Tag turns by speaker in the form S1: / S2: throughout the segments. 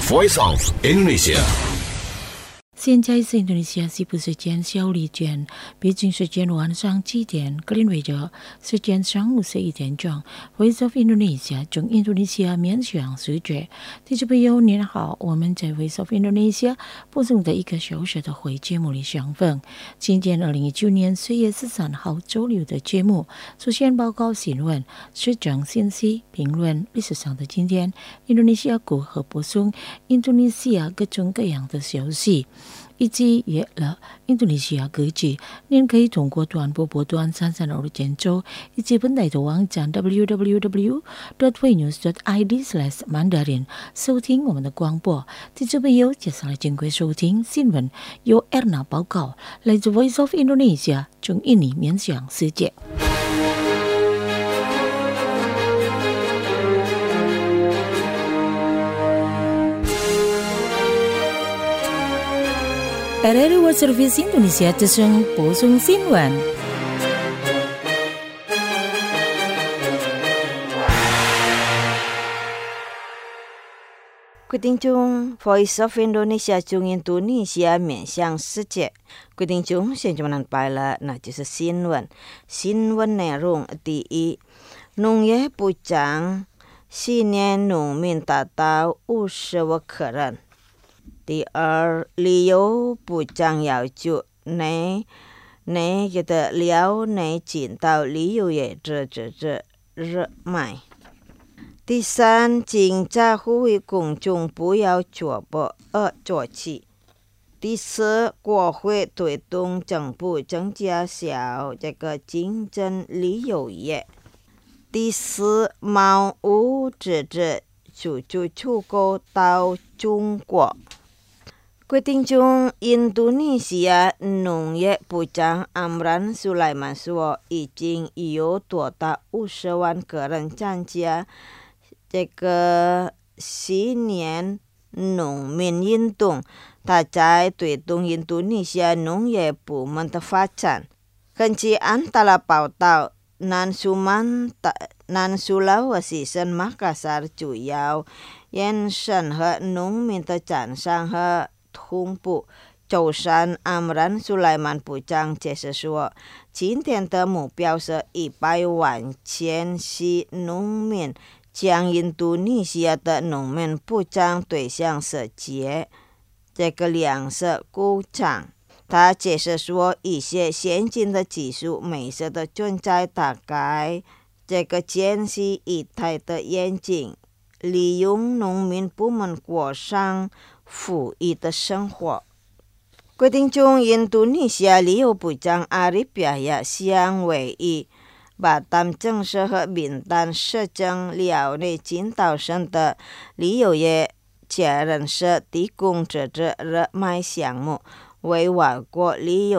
S1: Voice of Indonesia。
S2: 现在是印度尼西亚西部时间小丽卷，北京时间晚上7点，格林威治时间上午11点钟。Voice of Indonesia 从印度尼西亚面向世界，听众朋友您好，我们在 Voice of Indonesia 播送的1个小时的会节目里相逢。今天2019年4月13号周六的节目，首先报告新闻、时政信息、评论、历史上的今天，印度尼西亚国和播送印度尼西亚各种各样的消息。以及也了印度尼西亚各地，您可以通过短波波段32的节奏，以及本台的网站 www.vnews.id/mandarin 收听我们的广播。听众朋友，接下来请各位收听新闻，由 Erna 报告，来自 Voice of Indonesia 从印尼面向世界。RRI World Service Indonesia 之声播送新闻。
S3: 各位听众 Voice of Indonesia 从印度尼西亚面向世界。各位听众，现在我们来了，那就是新闻。新闻内容第一，农业部长新年农民达到50万个人。第二，旅游部长要求内的辽内进到旅游业热卖。第三，警察呼吁公众不要做不恶作剧。第四，国会推动政府增加这个竞争旅游业。第四，贸物制止出口到中国。各位听众，印度尼西亚农业部长Amran Sulaiman说，已经有多达50万个人参加这个新年农民运动，他在推动印度尼西亚农业部门的发展。根据安达拉报道，南苏拉瓦西省马卡萨尔主要延伸和农民的战上和通部舟山Amran Sulaiman部长解释说，今天的目标是100万千系农民，将印度尼西亚的农民部长对象设计这个粮食工厂。他解释说，一些先进的技术美色的存在，大概这个建设一台的眼睛，利用农民部门过上富裕的生活。各位听众，印度尼西亚旅游部长Arif Yahya向会议巴淡正式和名单设整辽内金岛省的旅游业界人士提供这热卖项目，为外国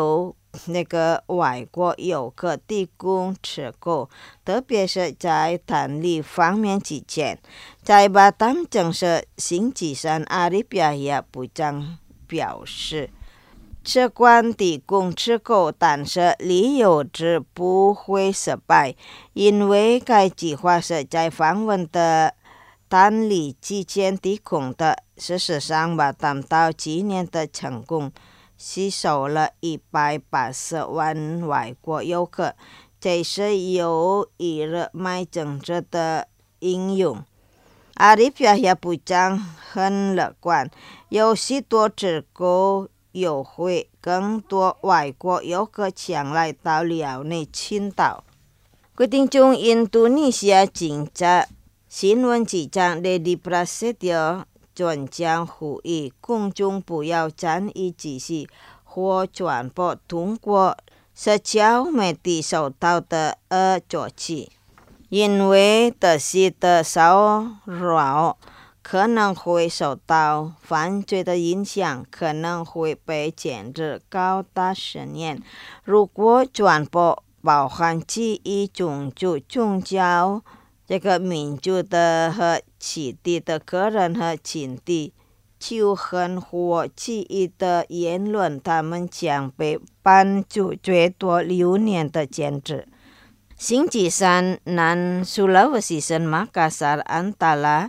S3: 游客提供吃购，特别是在谈旅方面之前。在巴淡正式星期三，Arif Yahya部长表示，此关提供吃购，但是旅游者不会失败，因为该计划是在访问的单旅之前提供的。事实上，巴淡到今年的成功吸收了180万外国游客，这是有热卖政策的应用。Arif Yahya部长很乐观，有许多吃购优惠，更多外国游客将来到辽内群岛。各位听众，印度尼西亚警察新闻局长Dedi Prasetyo专将呼吁公众不要沾沾自喜或传播通过社交媒体受到的恶作剧，因为这些的骚扰可能会受到犯罪的影响，可能会被监制高达10年。如果传播包含基于种族、宗教、这个民族的和其他的个人和群体仇恨或基于的言论，他们将被判处最多6年的监制。星期三，南苏拉瓦西省马卡萨尔安达拉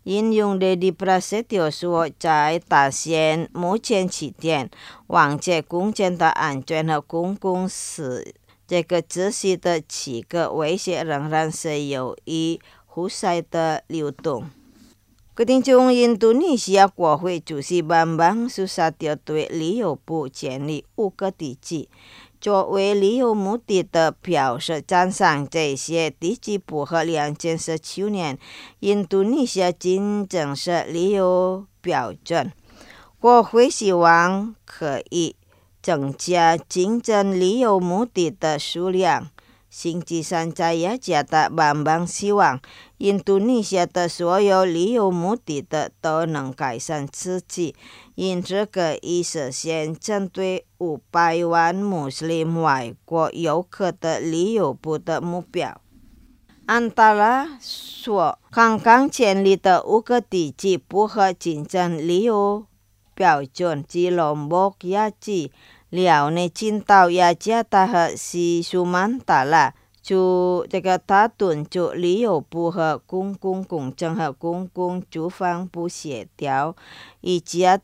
S3: 引用 Lady Prasetyo 说，在大仙目前起点，王者空间的安全和公共这个秩序的7个威胁仍然是由于胡塞的流动。决定中，印度尼西亚国会主席Bambang Susatyo对旅游部建立5个地级，作为旅游目的的表示赞赏。这些地级符合2019年印度尼西亚竞争是旅游标准。国会希望可以增加竞争旅游目的的数量。星期三在雅加达Bambang希望印度尼西亚的所有旅游目的的都能改善自己，因这个以实现针对500万穆斯林外国游客的旅游部的目标。安达拉说，刚刚建立的5个地级符合竞争旅游标准，吉隆坡、雅吉、辽宁金岛、雅加达和西苏曼达拉就这个他敦促旅游部和公共工程和公共住房部协调，以强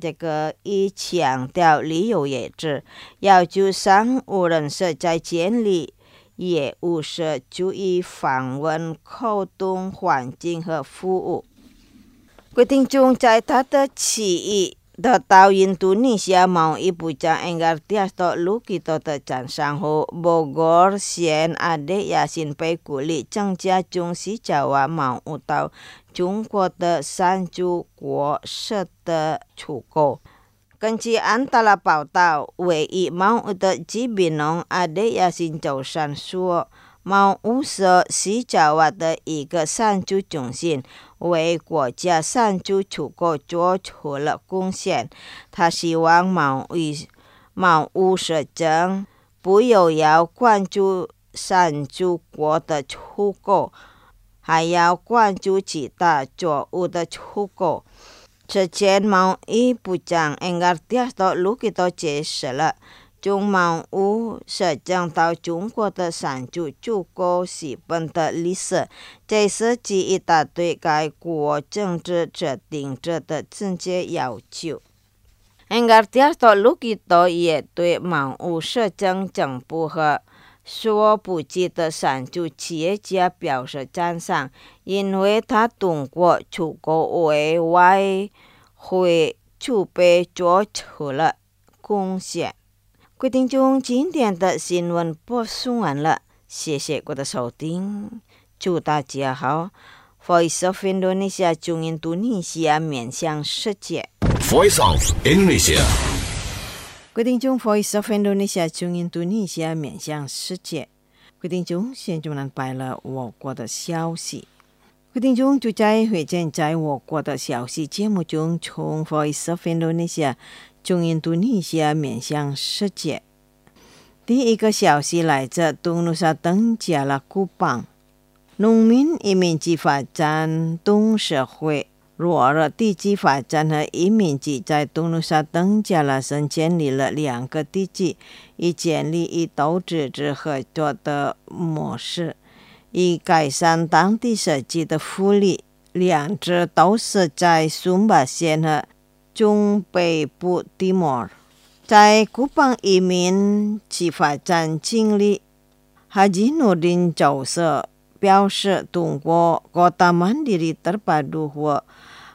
S3: 调旅游业制，要求商务人士在建立业务时注意访问沟通环境和服务。决定中，在他的起义得到印度尼西亚贸易部长 Engartiasto Lukito 的赞赏后， Bogor 县 Ade Yasin 被鼓励增加中西爪哇贸易到中国的3诸国社的出口。根据安达拉报道，唯一贸易的吉比农 Ade Yasin 周三说，贸易是西爪哇的一个产出中心，为国家产出出口做出了贡献。他希望贸易市政不要关注产出国的出口，还要关注其他作物的出口。之前贸易部长 Engartiasto Lukito 解释了中贸易市政到中国的产出足够基本的历史，这是基于他对该国政治制定者的直接要求。Engartiasto Lukito 也对贸易市政政府和所布局的产出企业家表示赞赏，因为他通过出口为外汇储备做出了贡献。决定中，今天的新闻播送完了，谢谢各位的收听，祝大家好。Voice of Indonesia 中印度尼西亚面向世界。
S1: Voice of Indonesia。
S3: 决定中 Voice of Indonesia 中印度尼西亚面向世界。决定中，现在能摆了我国的消息。决定中就在会见在我国的消息节目中，从 Voice of Indonesia 中印度尼西亚面向世界。第一个消息来自东努沙登加拉古邦，农民移民及发展东社会弱了地级发展和移民局在东努沙登加拉省建立了2个地级，以建立以投资者合作的模式，以改善当地社区的福利。2者都是在苏巴县和中北部地摩。在古邦移民及发展经理哈吉努丁教授表示，通过Kota Mandiri Terpadu和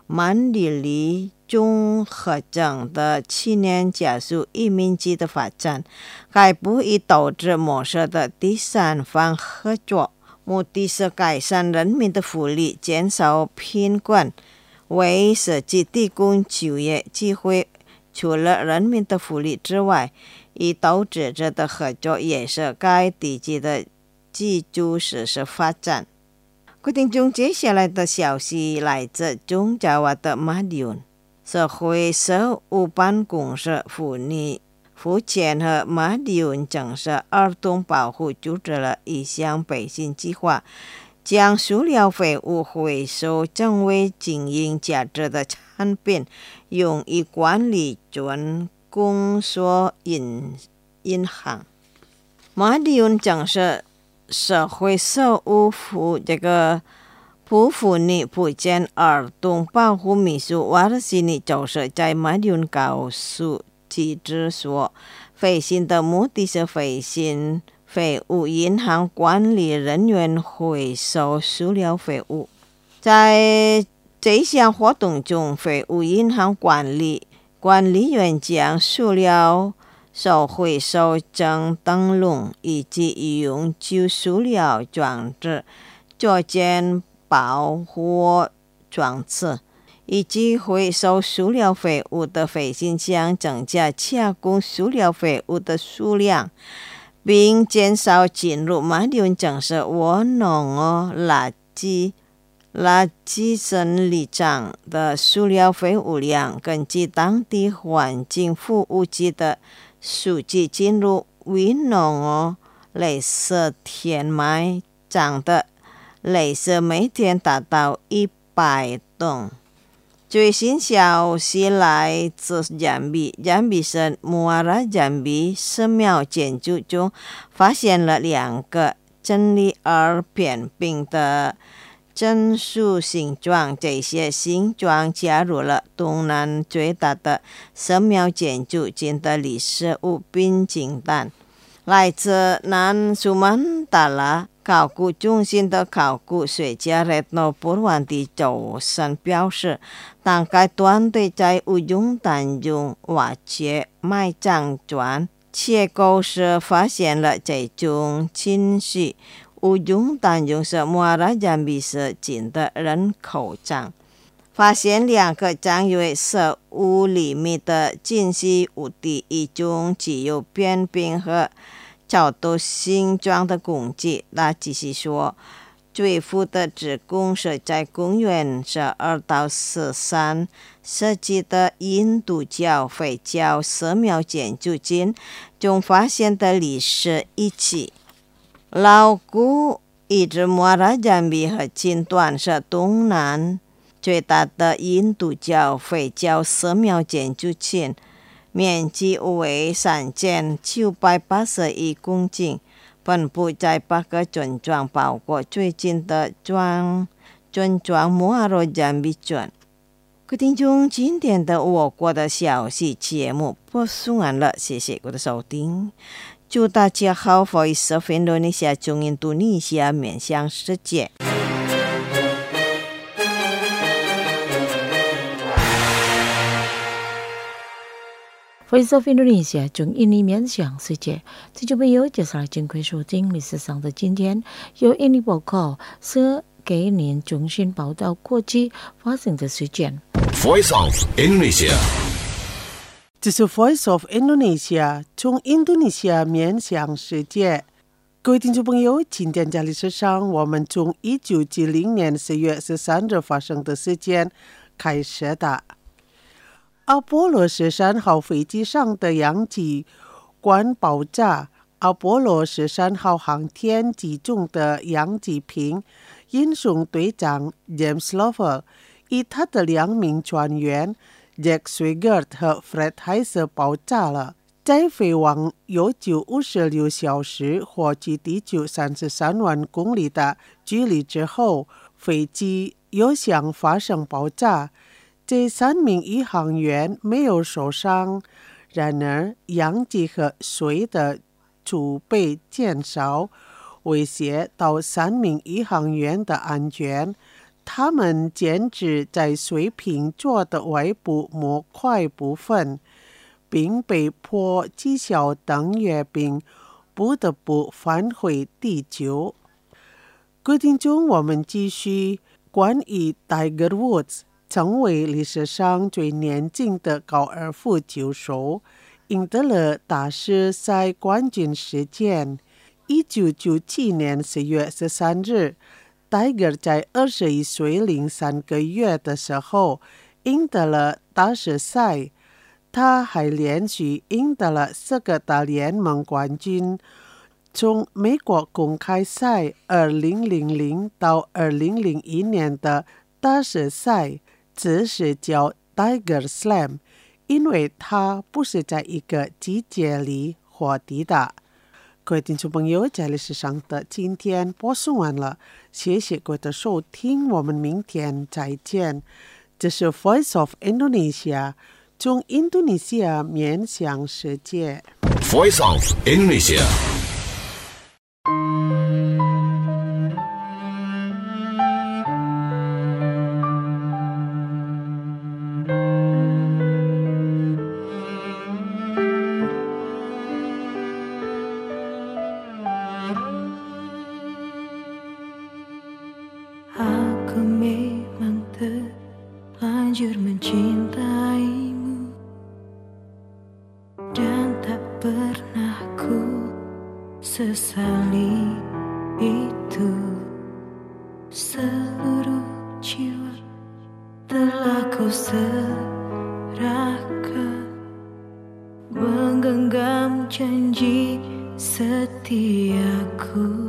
S3: Mandiri综合症的7年加速移民局的发展，该部以投资模式的第三方合作，目的是改善人民的福利，减少贫困，为社区提供就业机会。除了人民的福利之外，与投资者的合作也是该地区的基础设施发展。决定中接下来的消息来自中爪哇的马里运社会事务办公室妇女福建和马里运城市儿童保护组织了一项培训计划，将塑料废物回收成为经营价值的产品，用于管理准公所银行。马里运城市社会事务ผู้妇女ผู้见儿童保护秘书瓦勒西尼就是在马云告诉记者说，飞行的目的是飞行废物银行管理人员回收塑料废物。在这项活动中，废物银行管理员将塑料手回收证灯笼以及永久塑料装置做件保护装置，以及回收塑料废物的飞行箱，增加加工塑料废物的数量，并减少进入马云城市窝囊垃圾整理站的塑料废物量。根据当地环境服务局的数据，进入窝囊垃圾填埋场的垃圾每天达到100吨。最新消息来自jamjambi省muara jambi寺庙建筑中发现了2个整理而扁平的整数形状，这些形状加入了东南最大的寺庙建筑群的历史物品清单。来自南苏曼达拉考古中心的考古学家 Retno Purwanti 周三表示，当该团队在乌雍丹中挖掘埋葬砖切口时，发现了这种情绪。乌雍丹中是muara jambi市近的人口站，发现2个长约15厘米的金属物体，一种具有扁平和角度形状的工具。他继续说，最初的职工是在公元12到13世纪的印度教回教寺庙建筑群中发现的历史遗迹。老古一直muara jambi和近端是东南最大的印度教回教寺庙建筑群，面积为3981公顷，分布在8个村庄，包括最近的村庄muara jambi村。各位听众，今天的我国的消息节目播送完了，谢谢各位的收听。祝大家好 Voice of Indonesia 中印度尼西亚面向世界。
S2: Voice of Indonesia 中印尼面向世界，听众朋友，接下来请快收听历史上的今天，由印尼报告是给您中心报道国际发生的事件。
S1: Voice of Indonesia。
S4: 这是 Voice of Indonesia 从印度尼西亚面向世界。各位听众朋友，今天在历史上，我们从1970年10月13日发生的事件开始的。阿波罗13号飞机上的氧气管爆炸，阿波罗13号航天机中的氧气瓶运送队长 James Lover 以他的2名船员Jack Swigert 和 Fred Heiser 爆炸了。在飞往有956小时或距地球33万公里的距离之后，飞机又想发生爆炸。这3名宇航员没有受伤，然而氧气和水的储备减少，威胁到3名宇航员的安全。他们坚持在水瓶座的外部模块部分，并被迫取消登月，并不得不返回地球。各位听众，我们继续关于 Tiger Woods 成为历史上最年轻的高尔夫球手，赢得了大师赛冠军事件。1997年10月13日Tiger 在21岁零3个月的时候赢得了大师赛，他还连续赢得了4个大联盟冠军。从美国公开赛2000到2001年的大师赛只是叫 Tiger Slam， 因为他不是在一个季节里获得的。 各位听众朋友，这里是上的，今天播送完了，谢谢各位的收听，我们明天再见。这是 Voice of Indonesia， 从印度尼西亚面向世界。
S1: Voice of Indonesia。
S5: Aku memang terlanjur mencintaimu dan tak pernah ku sesali itu. Seluruh jiwa telah ku serahkan, menggenggam janji setiaku.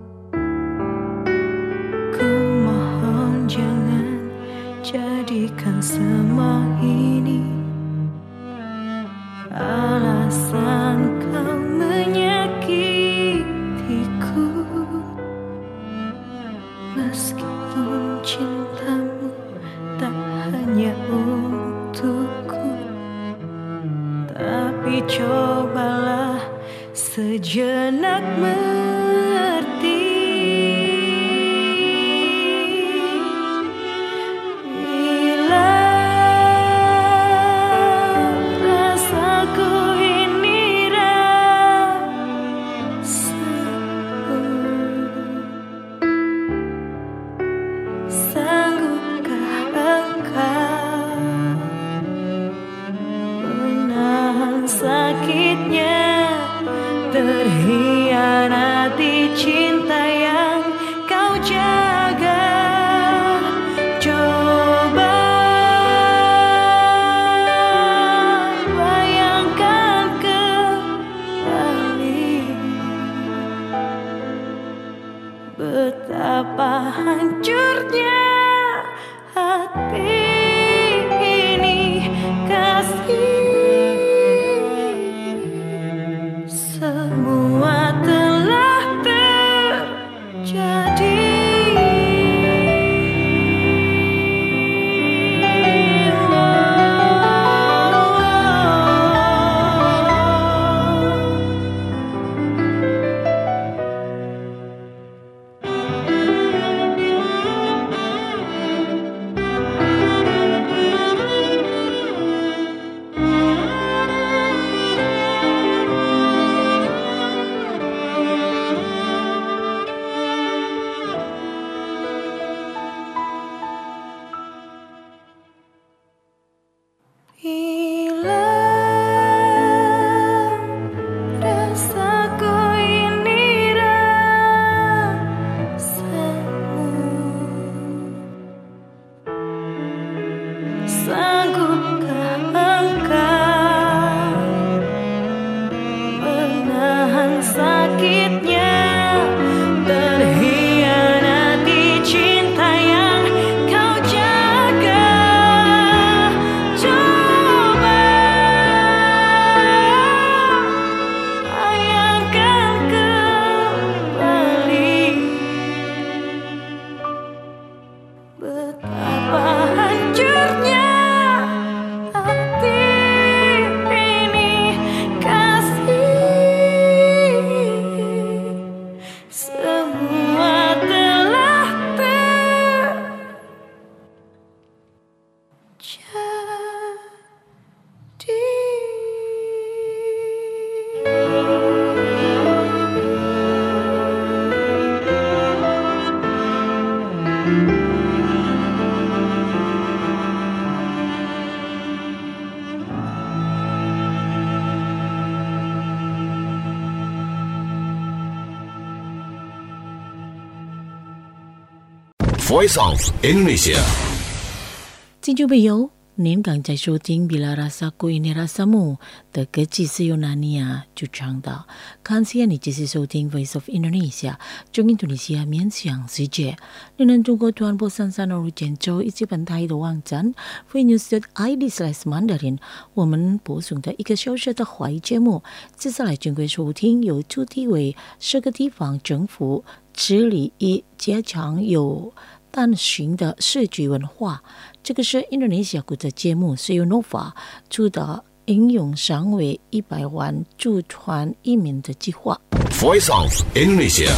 S5: Jadikan semua ini alasan kau menyakitiku. Meskipun cintamu tak hanya untukku, tapi cobalah sejenak mengerti. Terhianati cinta yang kau jaga. Coba bayangkan kembali betapa hancurnya hati ini, kasih. Semua telah terjadi.
S1: Voice of Indonesia。
S2: 聽眾朋友， 您刚才收听 Bila Rasaku Ini Rasamu 的歌曲是由纳尼亚主唱的。感谢你继续收听 Voice of Indonesia 中印度尼西亚面向世界。你能通过传播三三二建州以及本台的网站 freenews.id/mandarin 我们播送的一个小时的华语节目。接下来正规收听由主题为10个地方政府致力于加强有单纯的社区文化。这个是印度尼西亚国的节目，是由 Nova 主导应用上为100万驻团移民的计划。
S1: Voice of Indonesia。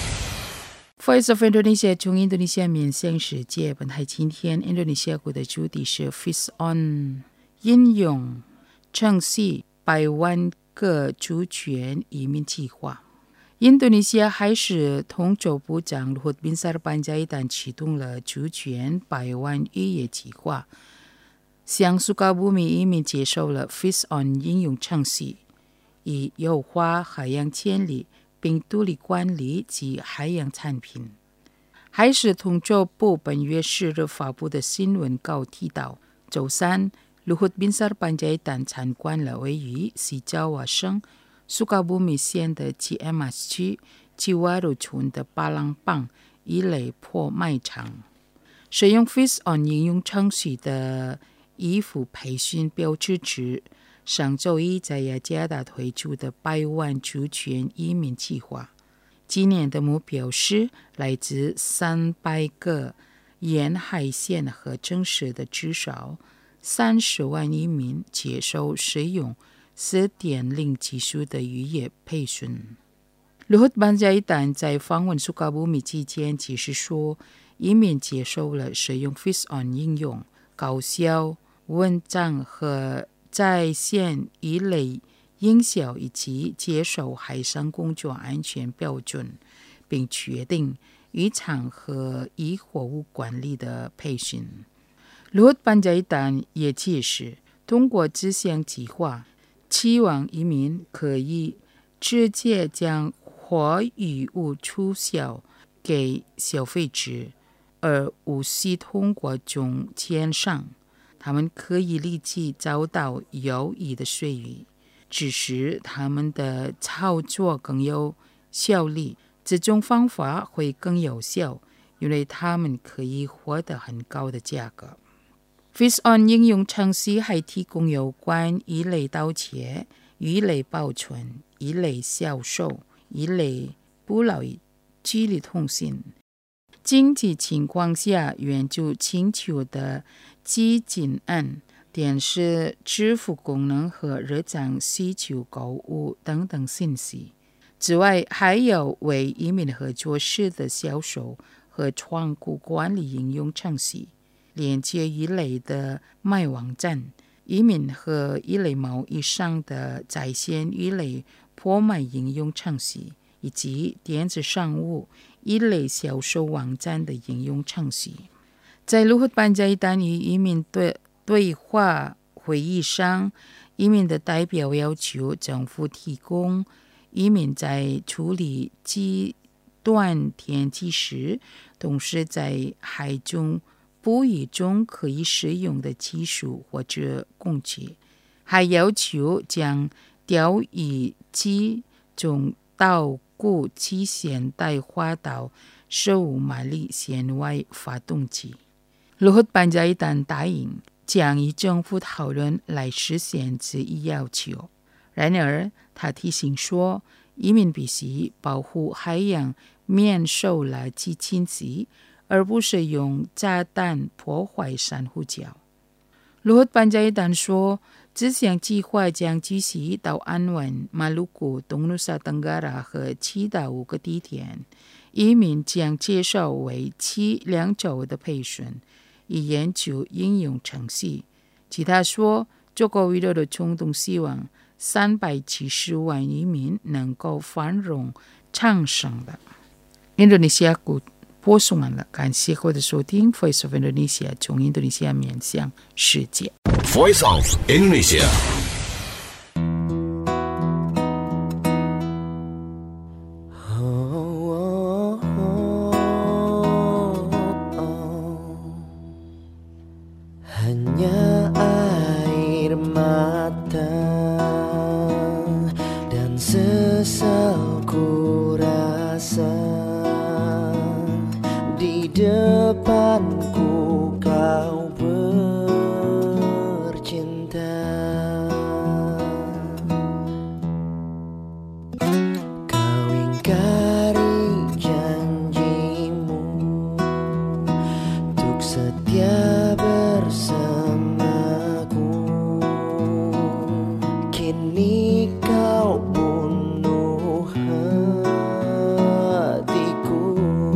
S6: Voice of Indonesia 从印度尼西亚面向世界。本台今天印度尼西亚国的主题是 Fish on 应用城市100万个主权移民计划。印度尼西亚还是统筹部长Luhut Binsar Panjaitan启动了主权100万渔业计划，向苏卡布米移民接受了 Fish on 应用程序，以优化海洋潜力并独立管理及海洋产品。还是统筹部本月10日发布的新闻稿提到，周三Luhut Binsar Panjaitan参观了位于西爪哇省苏卡布米县的 GMS 区吉瓦鲁村的巴朗邦一类破卖场。使用 Fish on 应用程序的衣服培训标志之上周一在雅加达推出的100万主权移民计划。今年的目标是来自300个沿海县和城市的至少30万移民接受使用4.0 技术的渔业培训。Luhut Panjaitan在访问苏卡布米期间解释说，移民接受了使用 Fish on 应用高效、稳当和在线一类营销以及接受海上工作安全标准，并确定渔场和渔货物管理的培训。Luhut Panjaitan也解释，通过这项计划，期望移民可以直接将货与物出销给消费者，而无需通过中间商。他们可以立即找到有益的水域，只是他们的操作更有效率。这种方法会更有效，因为他们可以获得很高的价格。Fish on 应用程序还提供有关鱼类盗窃、鱼类保存、鱼类销售、鱼类捕捞与距离通信、紧急情况下援助请求的基金案、电视支付功能和日常需求购物等等信息。此外，还有为移民合作社的销售和仓库管理应用程序，连接鱼类的卖网站、移民和鱼类贸易商的在线鱼类破卖应用程序，以及电子商务鱼类销售网站的应用程序。在Luhut Panjaitan与移民对话会议上，移民的代表要求政府提供移民在处理极端天气时，同时在海中捕鱼中可以使用的技术或者工具，还要求将钓鱼机从岛谷机现代化到15马力线外发动机。Luhut Panjaitan答应将与政府讨论来实现这一要求。然而，他提醒说，移民必须保护海洋免受垃圾侵袭，而不是用炸弹破坏珊瑚礁。Luhut Panjaitan说，这项计划将继续到安湾、马鲁古、东努沙登嘎拉和其他5个地点。移民将接受为期2周的培训，以研究应用程序。其他说，这个为了的冲动希望370万移民能够繁荣昌盛的。印度尼西亚国播送完了，感谢各位的收听。Voice of Indonesia 从印度尼西亚面向世界。
S1: Voice of Indonesia。
S7: Hanya setia bersamaku. Kini kau bunuh hatiku.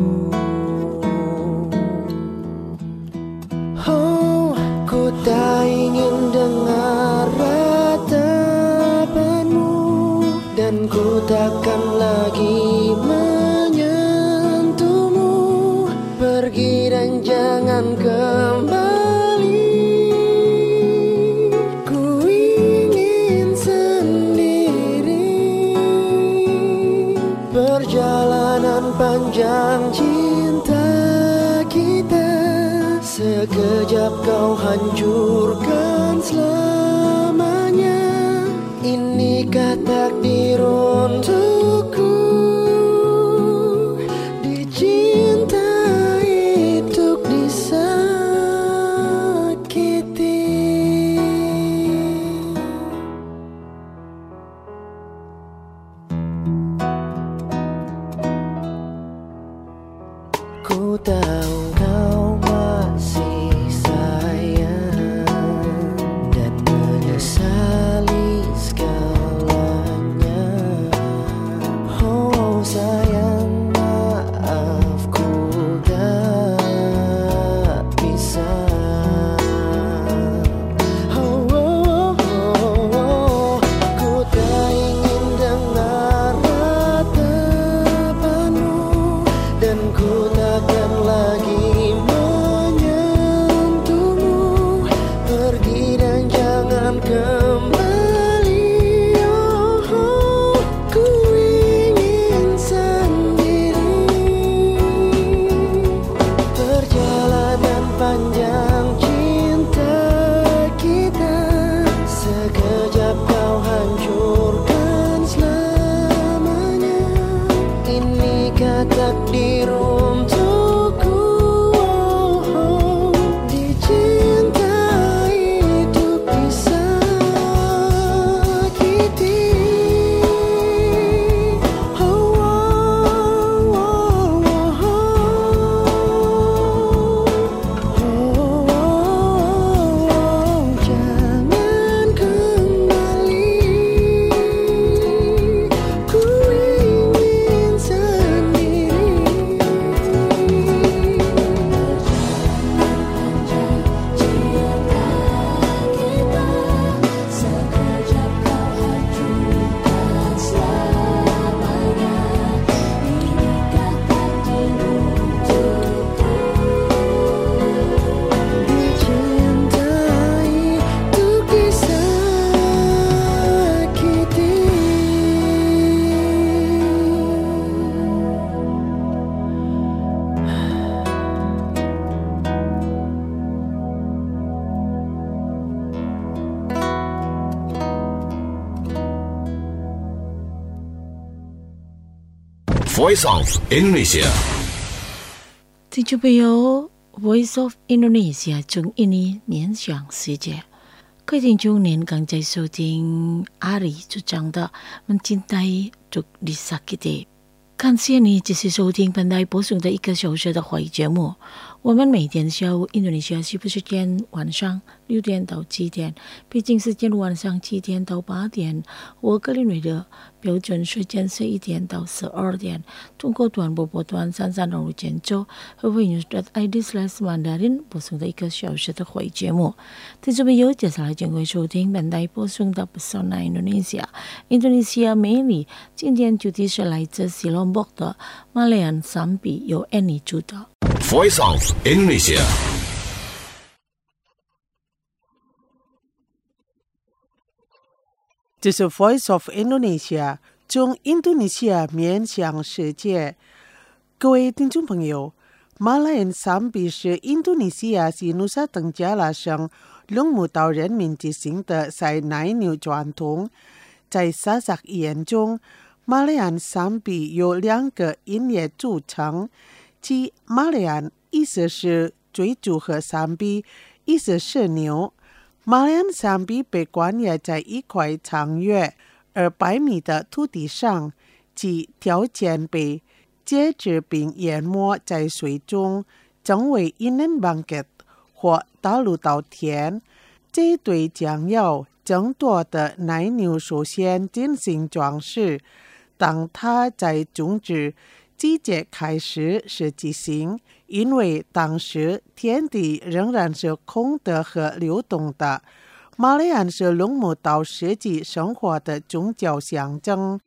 S7: Oh, ku tak ingin dengar ratapanmu, dan ku takkan lagi menyentuhmu. Pergi dan jangan kembali. Ku ingin sendiri. Perjalanan panjang cinta kita, sekejap kau hancurkan selamanya. Inikah takdir untukku dicintai untuk disakiti. Ku tahu kau masih sayang dan menyesali segalanya. Oh sayang, maaf ku tak bisa. Ku tak ingin dengar ratapanmu, dan ku takkan lagi menyentuhmu. Pergi dan jangan kembali. Oh, ku ingin sendiri. Perjalanan panjang cinta kita, sekejap kau hancurkan selamanya. Inikah takdir untukku dicintai untuk disakiti. Jangan kembali. Ku ingin sendiri. Dicintai untuk disakiti.
S1: Voice of Indonesia.
S2: 听众朋友 ，Voice of Indonesia 从印尼面向世界。各位听众，您刚才收听阿里主讲的《mencintai untuk disakiti》。感谢你继续收听本台播送的1个小时的华语节目。我们每天下午印度尼西亚西部时间晚上6点到7点，北京时间晚上7点到8点，我格林威的标准时间11点到12点，通过短波波段33号前州和 VNews.ID/Mandarin 播送的1个小时的华语节目。听众朋友，接下来将会收听本台播送的 Pesona Indonesia， 印度尼西亚美丽。今天主题是来自西隆博的马来安三比，由 Annie 主导。
S1: Voice of Indonesia.
S4: 这是 Voice of Indonesia 从印度尼西亚面向世界。各位听众朋友，马来人三比是印度尼西亚西努萨登加拉省龙母岛人民之行的塞乃纽传统。在萨萨语言中，马来安三比由2个音节组成，即马来安意思是追逐和三比意思是牛。马来安三比被关押在一块长约200米的土地上，即条件被截肢并淹没在水中， 成为一人 banquet 或打入稻田。这一对将要争夺的奶牛首先进行装饰，当它在种植季节开始时进行，因为当时天地仍然是空的和流动的。玛利亚是农牧到实际生活的宗教象征。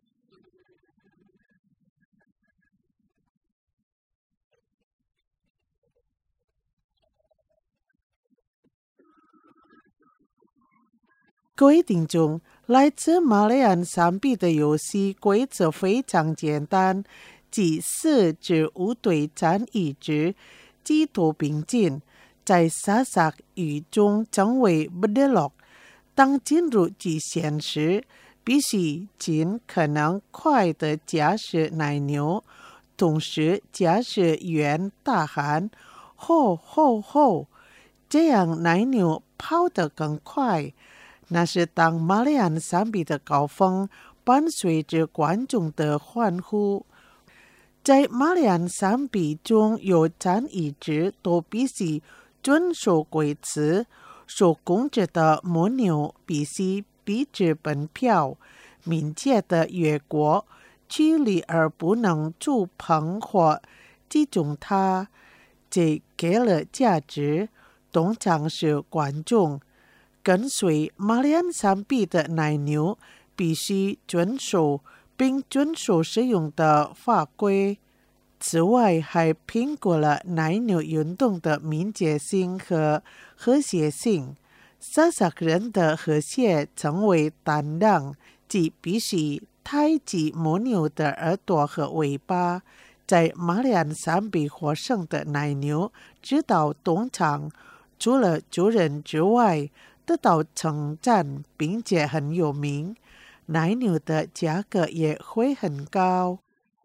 S4: 各位听众，来自玛利亚山壁的游戏规则非常简单，即4至5对战一支，鸡头并进，在沙沙雨中成为不得落。当进入极限时，必须尽可能快地驾驶奶牛，同时驾驶员大喊“吼吼吼”，这样奶牛跑得更快。那是当玛利亚山壁的高峰，伴随着观众的欢呼。在玛利亚山壁中有战一支都必须遵守规则，受控制的母牛必须彼此奔跑，敏捷地越过距离而不能触碰或击中它，这给了价值。通常是观众。跟随玛利亚山壁的奶牛必须遵守并遵守使用的法规。此外，还评估了奶牛运动的敏捷性和和谐性。萨萨人的和谐成为担当，即必须抬起母牛的耳朵和尾巴。在玛利亚山壁获胜的奶牛直到东场，除了主人之外，得到称赞，并且很有名，奶牛的价格也会很高。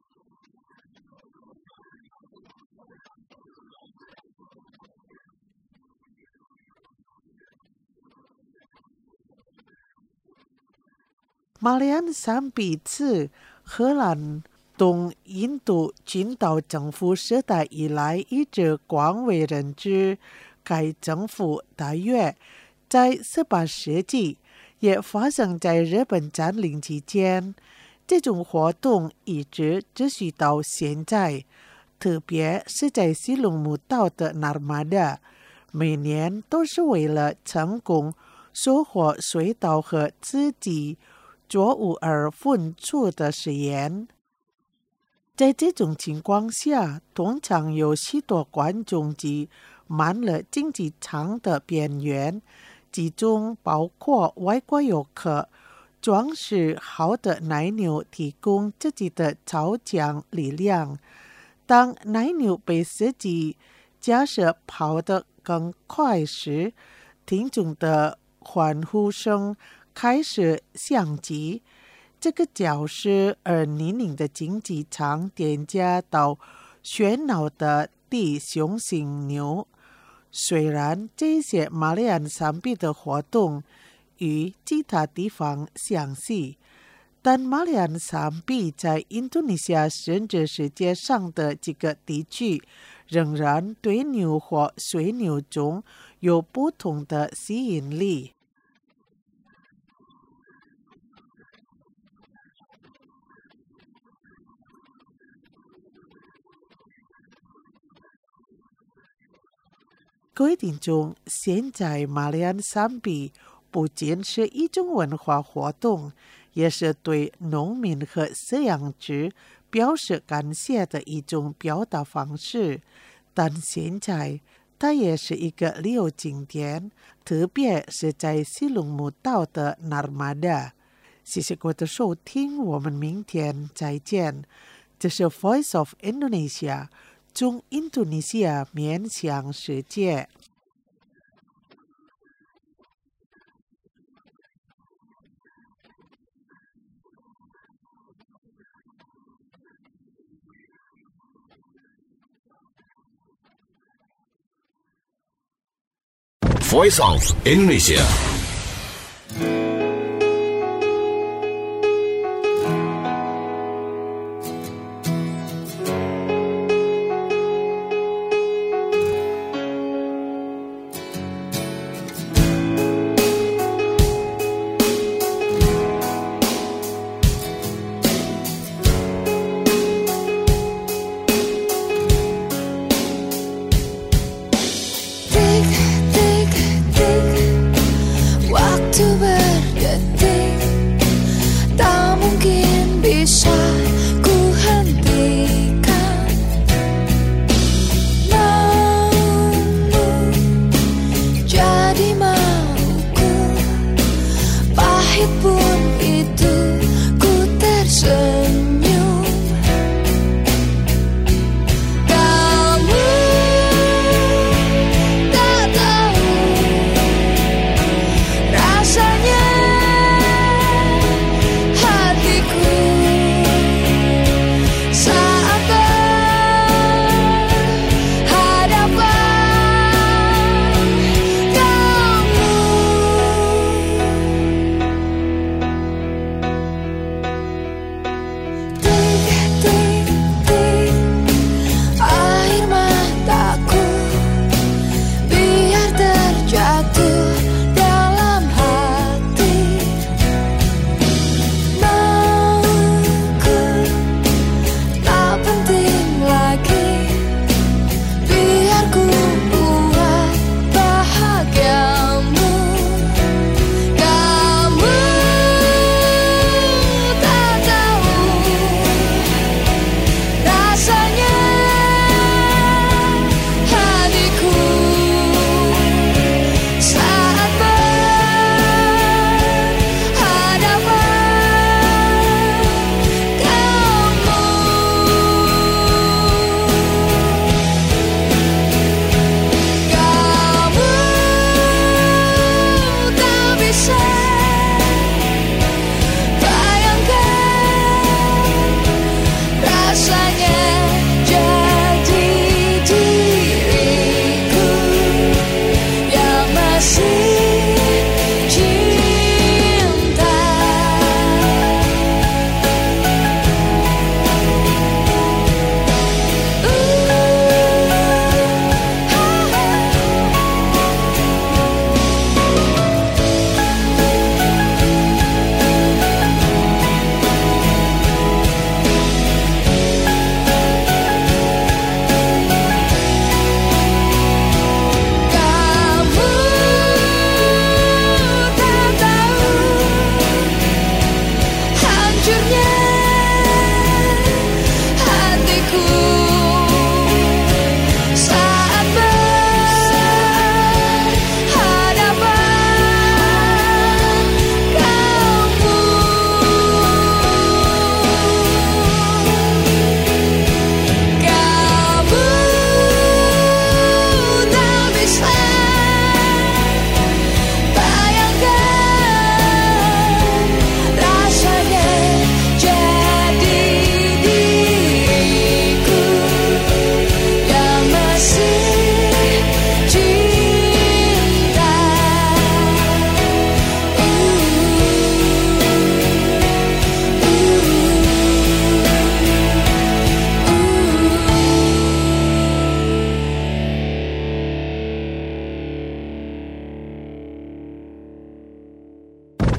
S4: 玛利亚山壁自荷兰东印度群岛政府时代以来一直广为人知。该政府大约在18世纪也发生在日本占领期间，这种活动一直持续到现在，特别是在西龙姆岛的纳马达，每年都是为了成功收获水稻和自己作物而付出的实验。在这种情况下，通常有许多观众挤满了竞技场的边缘，其中包括外国游客。装饰好的奶牛提供自己的超强力量。当奶牛被司机驾驶跑得更快时，听众的欢呼声开始响起。这个较是200的竞技场叠加到喧闹的低雄性牛。虽然这些玛利亚山壁的活动与其他地方相似，但玛利亚山壁在印度尼西亚甚至世界上的几个地区仍然对牛或水牛中有不同的吸引力。各位听众，现在玛利亚山壁不仅是一种文化活动，也是对农民和饲养者表示感谢的一种表达方式。但现在它也是一个旅游景点，特别是在西龙姆岛的纳马达。谢谢各位的收听，我们明天再见。这是 Voice of Indonesia， 从印度尼西亚面向世界。
S1: Voice of Indonesia。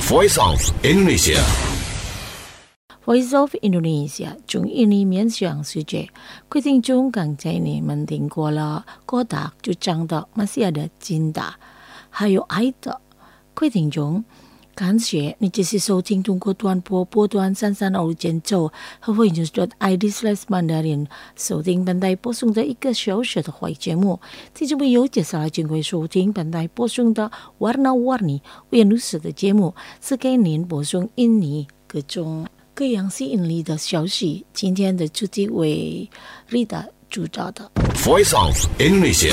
S1: Voice of Indonesia.
S2: Voice of Indonesia 从印尼面向世界，规定中刚才你们听过了，高达就长得masih ada cinta，还有爱的。规定中，感谢你继续收听中国短波段335节奏和会员 .id/Mandarin 收听本台播送的1个小时的华语节目。听众朋友，接下来就会收听本台播送的 Warna-Warni 五颜六色的节目，是给您播送印尼各种各样吸引力的消息。今天的主题为 Rita 主导的
S1: Voice of Indonesia.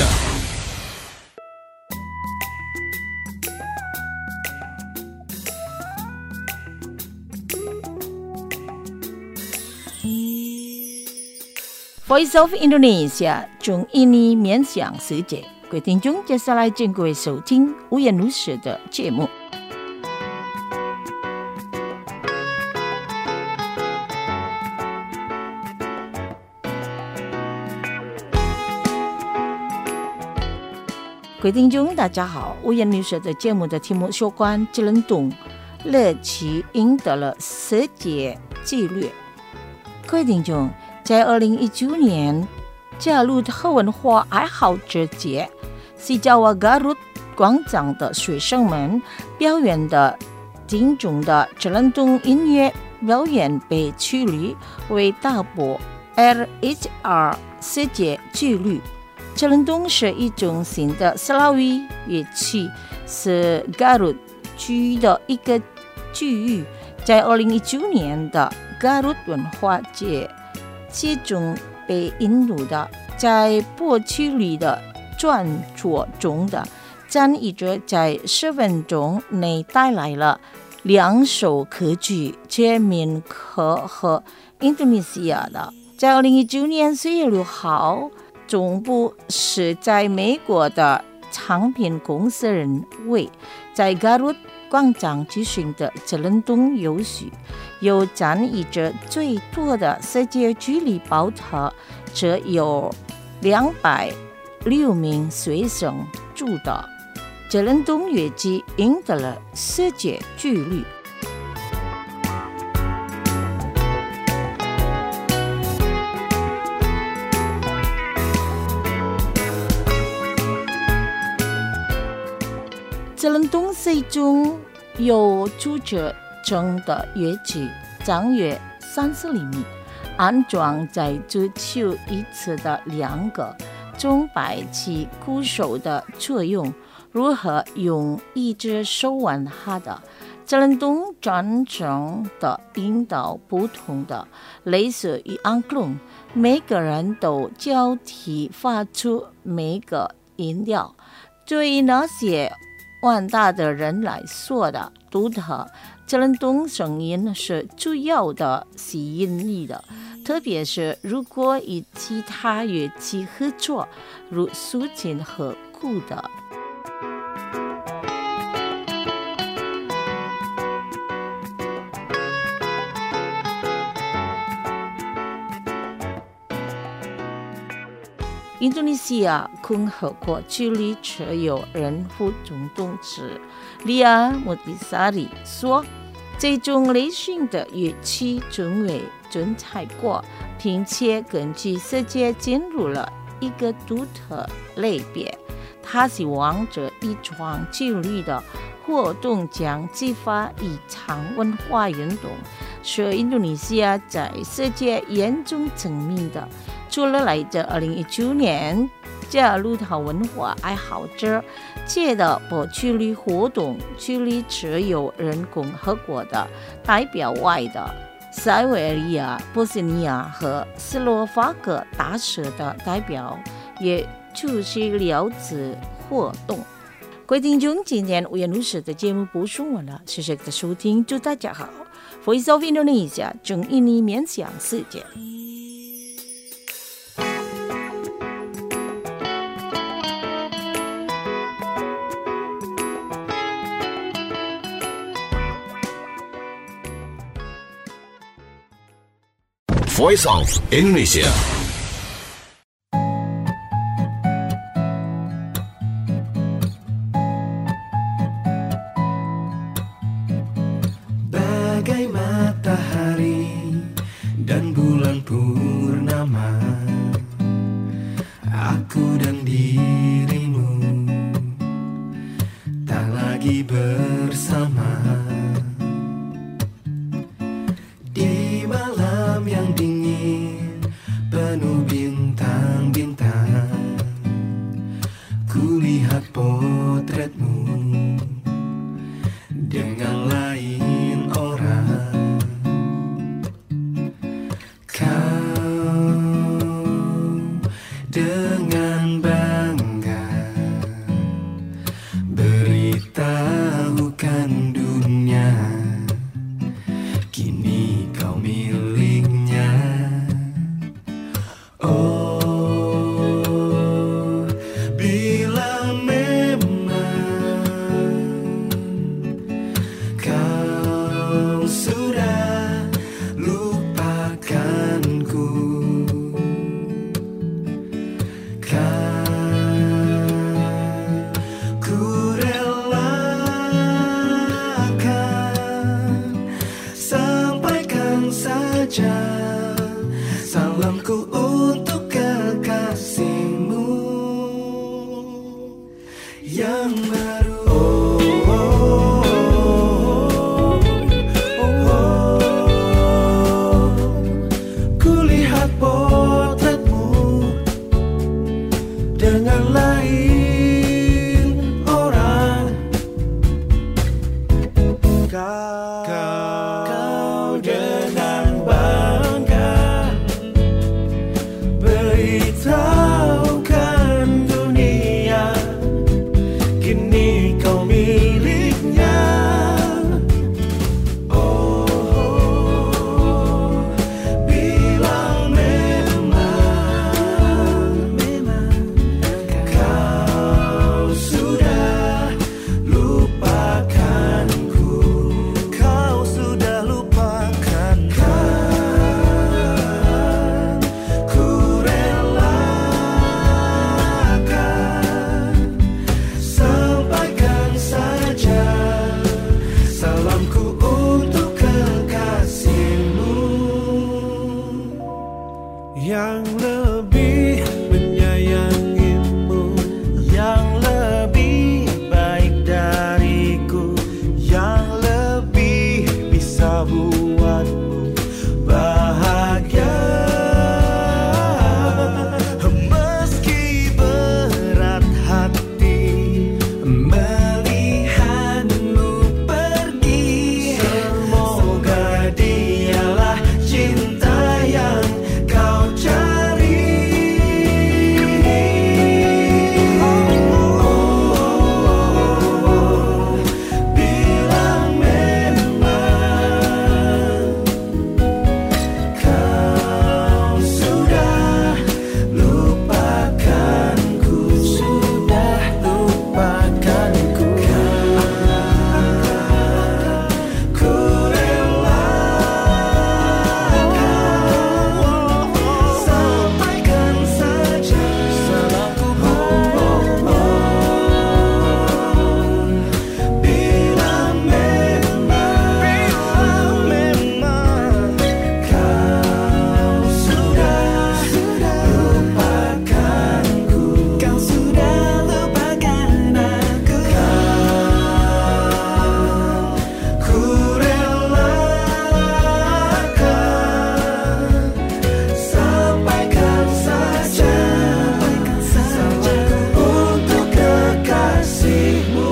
S2: Voice of Indonesia 从印尼面向世界，各位听众，接下来请各位收听五颜六色的节目。各位听众，大家好，五颜六色的节目的题目有关吉隆东热气赢得了世界纪录。各位听众，在2019年加入的文化爱好者节，是Jawa Garut广场的学生们表演的精忠的吉隆东音乐表演被取缔为打破 RHR 世界纪录。吉隆东是一种新的斯拉维乐器，是 Garut 区的一个区域。在2019年的 Garut 文化节其中被引入的，在播曲里的创作中的张译者在10分钟内带来了2首歌曲，全民歌和印度尼西亚的。在2019年4月6号，总部是在美国的唱片公司人为在 Garut 广场举行的吉隆东游戏，有占译着最多的世界距离报道，这有206名学生主导。吉隆东乐器赢得了世界纪录。吉隆东是一种有主角证的乐器，长约30厘米，安装在足球一侧的2个钟摆起鼓手的作用。如何用一只手玩它的？吉隆东专程的引导不同的类似于安龙，每个人都交替发出每个音调。对于那些玩大的人来说的独特吉隆东声音是主要的吸引力的，特别是如果与其他乐器合作，如竖琴和鼓的。印度尼西亚共和国距离持有人副总统制利亚穆蒂萨里说，这种类型的乐器成为准采过，并且根据世界进入了一个独特类别。他希望这一场纪律的活动将激发一场文化运动，是印度尼西亚在世界严重层面的。除了来自2019年加入的文化爱好者界的播曲率活动，距离持有人共和国的代表外的塞维利亚、波斯尼亚和斯洛伐克大使的代表也出席了此活动。各位听众，今天5月60的节目播送完了，谢谢大家收听，祝大家好。Voice of Indonesia 从印尼面向世界。
S1: Voice of Indonesia.
S8: bersama di malam yang dingin penuh bintang-bintang. Kulihat potretmu dengan lain orang. Kau dengan bangga beritahukan dunia, kini kau miliknya. Oh, bila memang kau sudah lupakanku, ku relakan, sampaikan saja salamku untuk kekasihmu yang baru. Kulihat potretmu dengan lain orang. Kau dengan bangga beritahukan dunia, kini kau miliknya. Oh, bila memang kau sudah lupakanku, kau sudah lupakanku, ku relakan, sampaikan saja salamku untuk kekasihmu yang lebih menyayangimu, yang lebih baik dariku, yang lebih bisa buatmu bahagia. Meski berat hati melihatmu pergi, semoga dialah cinta yang kau cari. Bila memang kau sudah lupakanku, ku relakan, sampaikan saja salamku. Bila memang kau sudah lupakanku, kau sudah lupakan aku, ku relakan, sampaikan saja salamku untuk kekasihmu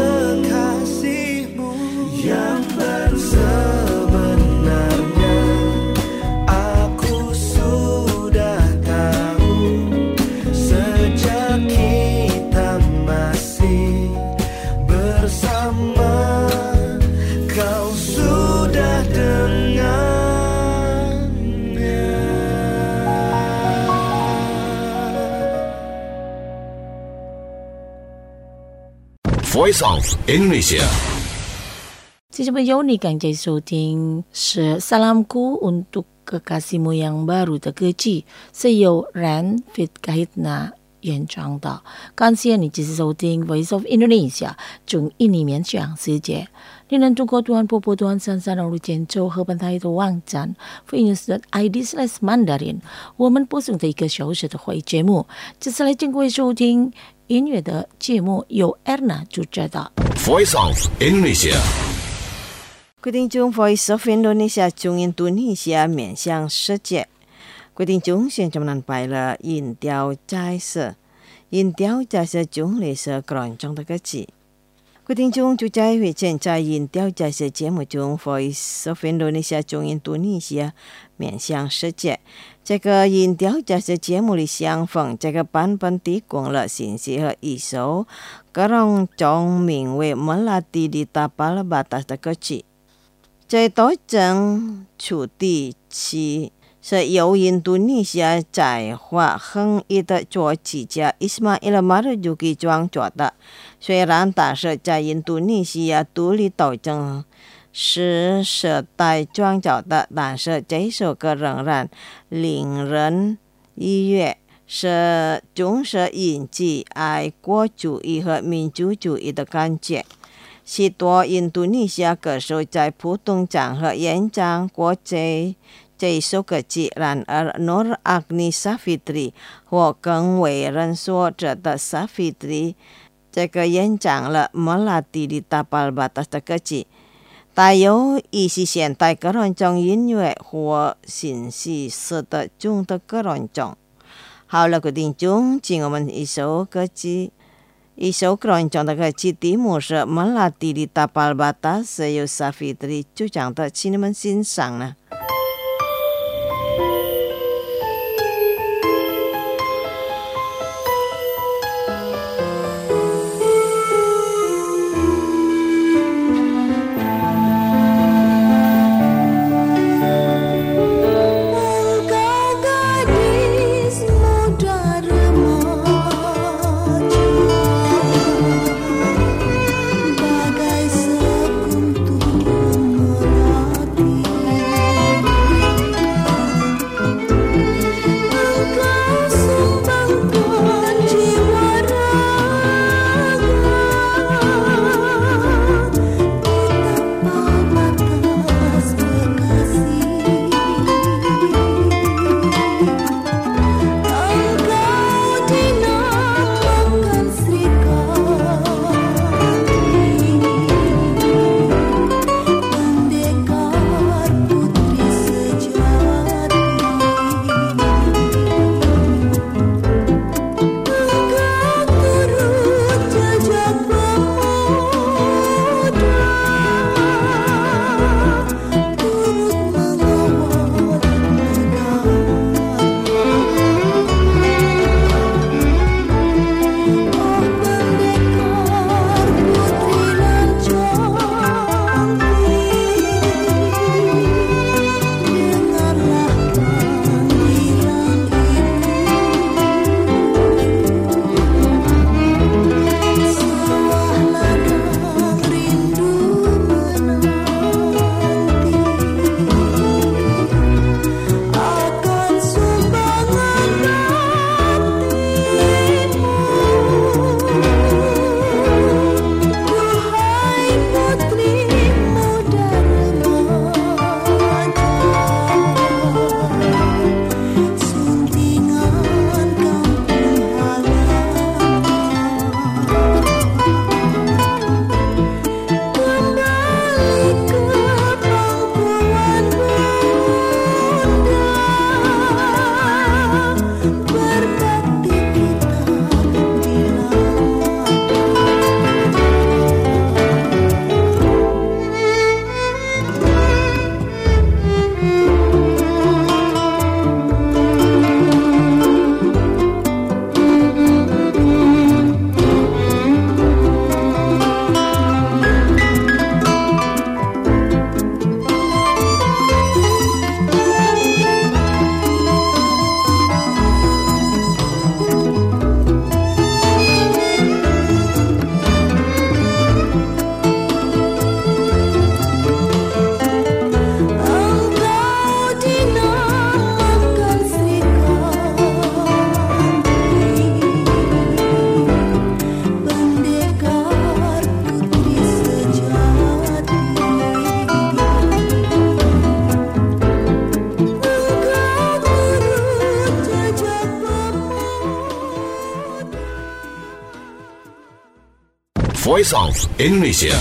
S8: yang baru. Sebenarnya aku sudah tahu sejak kita masih bersama, kau sudah dengannya.
S1: Voice of Indonesia.
S2: 听众朋友，你刚才收听是 Salamku untuk Kekasihmu yang baru 的歌剧，是由 Ran Fitkahitna 演唱的。感谢你继续收听 Voice of Indonesia 中印尼面向世界。你能通过短波波短三三六建州和本台的网站 voice.id/Mandarin 我们播送的一个小时的会议节目。接下来请各位收听音乐的节目，由 Erna 主持的。
S1: Voice of Indonesia。
S3: 各位听众 ，Voice of Indonesia 中印度尼西亚面向世界。各位听众，现在我们拜了银雕斋社，银雕斋社中类似广州的个字。各位听众，就在会前在银雕斋社节目中 ，Voice of Indonesia 中印度尼西亚面向世界。这个银雕斋社节目里相逢，这个版本提供了信息和一首各种中名为《Melati di Tapal Batas》的歌曲。在斗争处地区是由印度尼西亚在华横溢的作曲家 Ismail Marzuki 创作的。虽然他是在印度尼西亚独立斗争时代创作的，但是这首歌仍然令人愉悦，是总是引起爱国主义和民族主义的感觉。许多印度尼西亚歌手在普通场合演唱过这首歌曲，然而 Nur Agni Savitri 或更为人所知的 Savitri 这个演唱了 Melati di Tapal Batas 的歌曲，带有意识现代各种音乐或信息式的中的各种。好了，各位听众，请我们一首歌曲。一首广州的歌曲题目是《Melati di Tapal Batas》，是由 Savitri 主唱的，请你们欣赏呢。
S7: Bagai sekuntum melati
S1: Voice of Indonesia.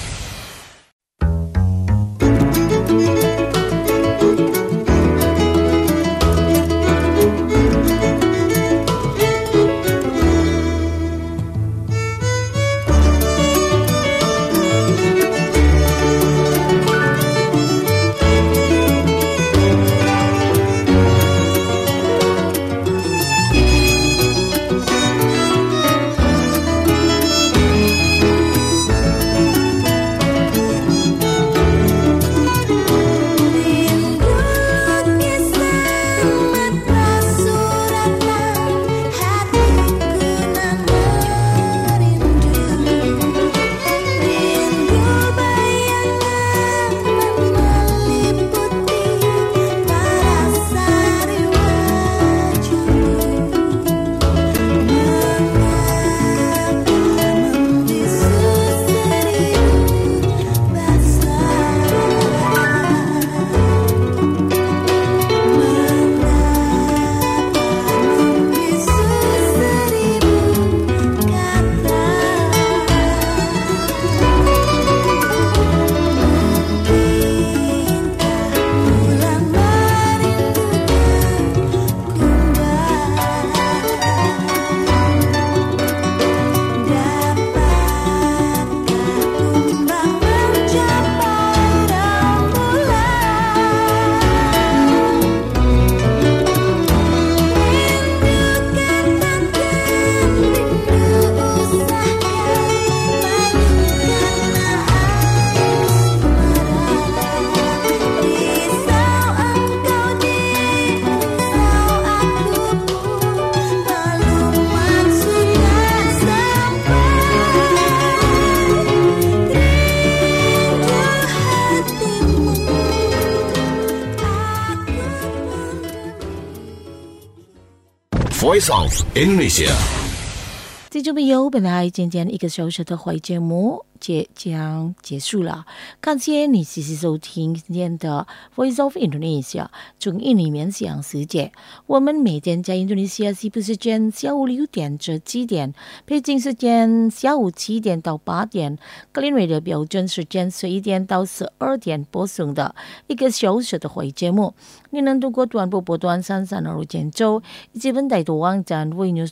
S1: Voice of Indonesia。
S2: 听众朋友，本来今天1个小时的华语节目即将结束了，感谢你继续收听今天的 Voice of Indonesia 中印尼面向世界。我们每天在印度尼西亚西部时间下午6点至7点，北京时间下午7点到8点，格林威的标准时间11点到12点播送的1个小时的华语节目。你能通过短波波段3325建州以及本台的网站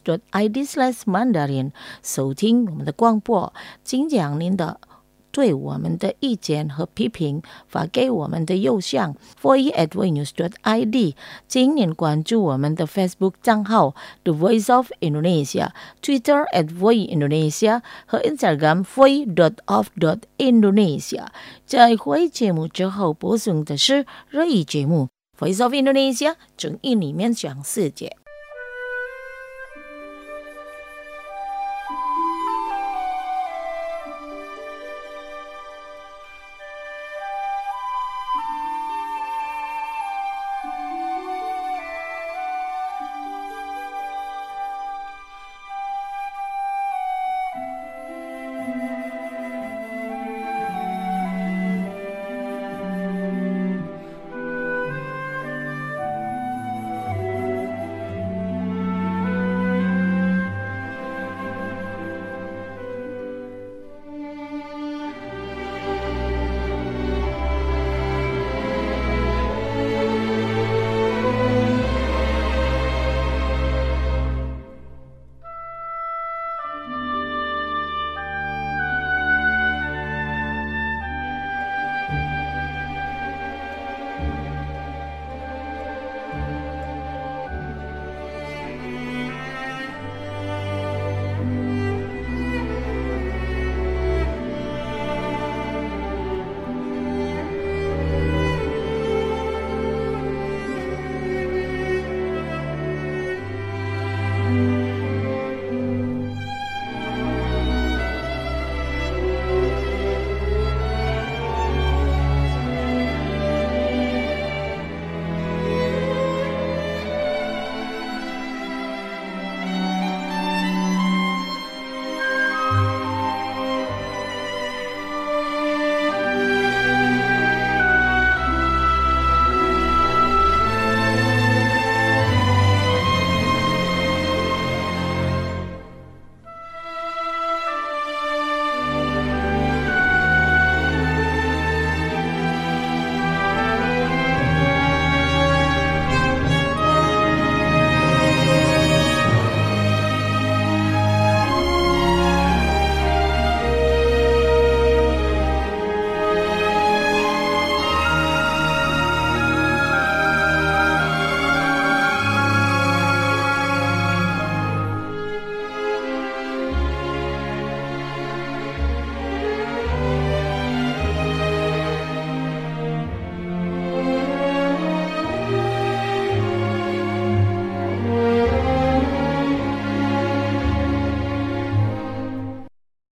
S2: voinews.id/mandarin 收听我们的广播，请将您的对我们的意见和批评发给我们的邮箱 voice@voinews.id， 请您关注我们的 Facebook 账号 The Voice of Indonesia， Twitter @voiceindonesia 和 Instagram voice.of.indonesia。 在会节目之后播送的是日语节目 Voice of Indonesia 中印尼面向世界。